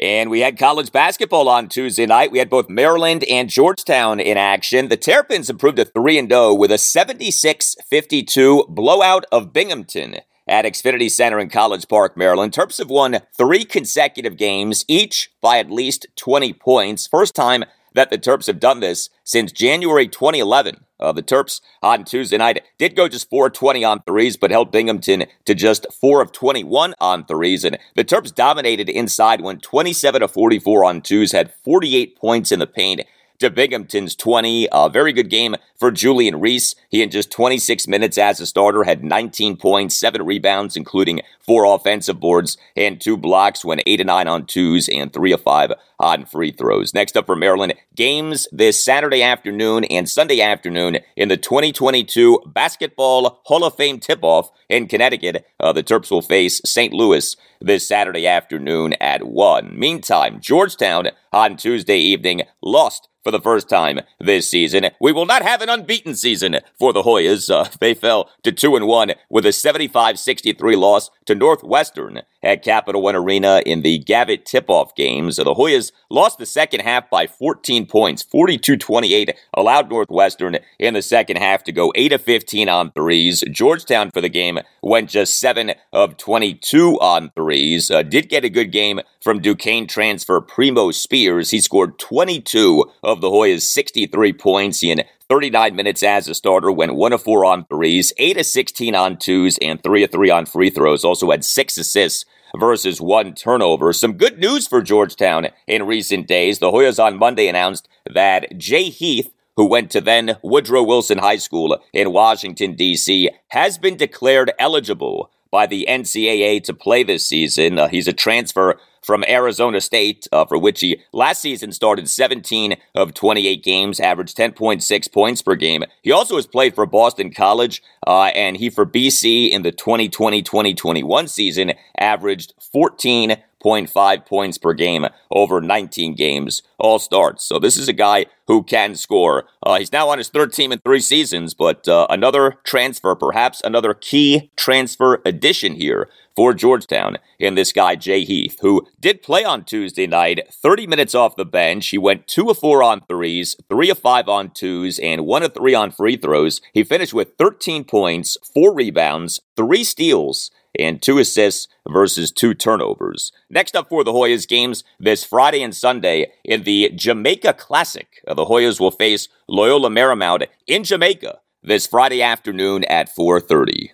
And we had college basketball on Tuesday night. We had both Maryland and Georgetown in action. The Terrapins improved to three and oh with a seventy-six fifty-two blowout of Binghamton at Xfinity Center in College Park, Maryland. Terps have won three consecutive games, each by at least twenty points. First time that the Terps have done this since January twenty eleven. Uh, the Terps on Tuesday night did go just four of twenty on threes, but held Binghamton to just four of twenty-one on threes. And the Terps dominated inside, went twenty-seven of forty-four on twos, had forty-eight points in the paint to Binghamton's twenty. A very good game for Julian Reese. He in just twenty-six minutes as a starter had nineteen points, seven rebounds, including four offensive boards and two blocks, went eight of nine on twos and three of five on free throws. Next up for Maryland, games this Saturday afternoon and Sunday afternoon in the twenty twenty-two Basketball Hall of Fame tip-off in Connecticut. Uh, the Terps will face Saint Louis this Saturday afternoon at one. Meantime, Georgetown on Tuesday evening lost for the first time this season. We will not have an unbeaten season for the Hoyas. Uh, they fell to two and one with a seventy-five sixty-three loss to Northwestern at Capital One Arena in the Gavitt tip-off games. So the Hoyas lost the second half by fourteen points, forty-two twenty-eight, allowed Northwestern in the second half to go eight of fifteen on threes. Georgetown for the game went just seven of twenty-two on threes. Uh, did get a good game from Duquesne transfer Primo Spears. He scored twenty-two of the Hoyas' sixty-three points. He in thirty-nine minutes as a starter went one of four on threes, eight of sixteen on twos, and three of three on free throws. Also had six assists versus one turnover. Some good news for Georgetown in recent days. The Hoyas on Monday announced that Jay Heath, who went to then Woodrow Wilson High School in Washington, D C, has been declared eligible by the N C double A to play this season. Uh, he's a transfer from Arizona State, uh, for which he last season started seventeen of twenty-eight games, averaged ten point six points per game. He also has played for Boston College, uh, and he for B C in the twenty twenty twenty twenty-one season averaged fourteen point five points per game over nineteen games, all starts. So this is a guy who can score. Uh, he's now on his third team in three seasons, but uh, another transfer, perhaps another key transfer addition here for Georgetown in this guy, Jay Heath, who did play on Tuesday night, thirty minutes off the bench. He went two of four on threes, three of five on twos, and one of three on free throws. He finished with thirteen points, four rebounds, three steals, and two assists versus two turnovers. Next up for the Hoyas, games this Friday and Sunday in the Jamaica Classic. The Hoyas will face Loyola Marymount in Jamaica this Friday afternoon at four thirty.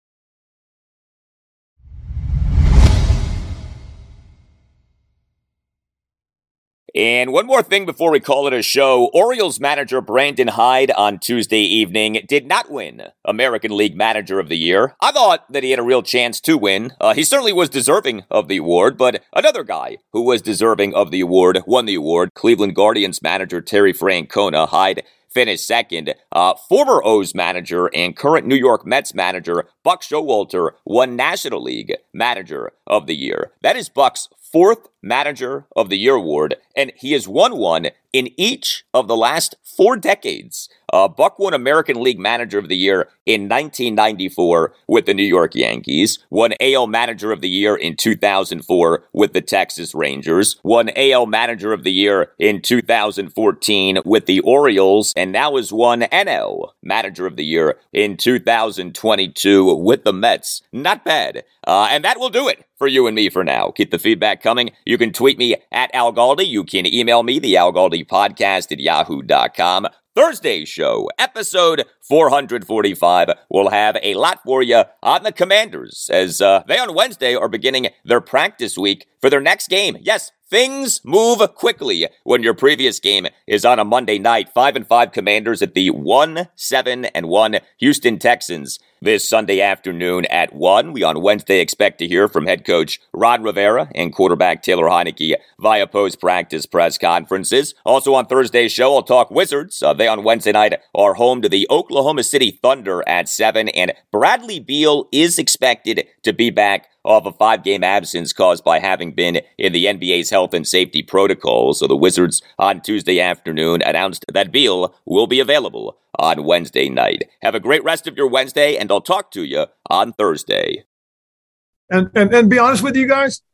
And one more thing before we call it a show. Orioles manager Brandon Hyde on Tuesday evening did not win American League Manager of the Year. I thought that he had a real chance to win. Uh, he certainly was deserving of the award, but another guy who was deserving of the award won the award. Cleveland Guardians manager Terry Francona. Hyde finished second. Uh, former O's manager and current New York Mets manager Buck Showalter won National League Manager of the Year. That is Buck's fourth Manager of the Year award, and he has won one in each of the last four decades. Uh, Buck won American League Manager of the Year in nineteen ninety-four with the New York Yankees, won A L Manager of the Year in two thousand four with the Texas Rangers, won A L Manager of the Year in two thousand fourteen with the Orioles, and now has won N L Manager of the Year in two thousand twenty-two with the Mets. Not bad. Uh, and that will do it for you and me for now. Keep the feedback coming. You can tweet me at Al Galdi. You can email me, the Al Galdi podcast at yahoo dot com. Thursday's show, episode four forty-five, will have a lot for you on the Commanders as uh, they on Wednesday are beginning their practice week for their next game. Yes, things move quickly when your previous game is on a Monday night. Five and five Commanders at the one, seven, and one Houston Texans this Sunday afternoon at one. We on Wednesday expect to hear from head coach Ron Rivera and quarterback Taylor Heineke via post-practice press conferences. Also on Thursday's show, I'll talk Wizards. Uh, they on Wednesday night are home to the Oklahoma City Thunder at seven, and Bradley Beal is expected to be back off a five-game absence caused by having been in the N B A's health and safety protocol. So the Wizards on Tuesday afternoon announced that Beal will be available on Wednesday night. Have a great rest of your Wednesday, and I'll talk to you on Thursday. And and and be honest with you guys,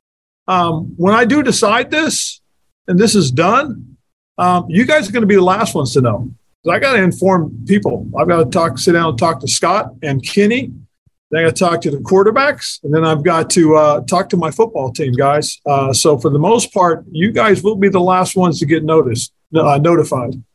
um, when I do decide this, and this is done, um, you guys are going to be the last ones to know. I got to inform people. I've got to talk, sit down and talk to Scott and Kenny. Then I got to talk to the quarterbacks, and then I've got to uh, talk to my football team, guys. Uh, so for the most part, you guys will be the last ones to get noticed, uh, notified.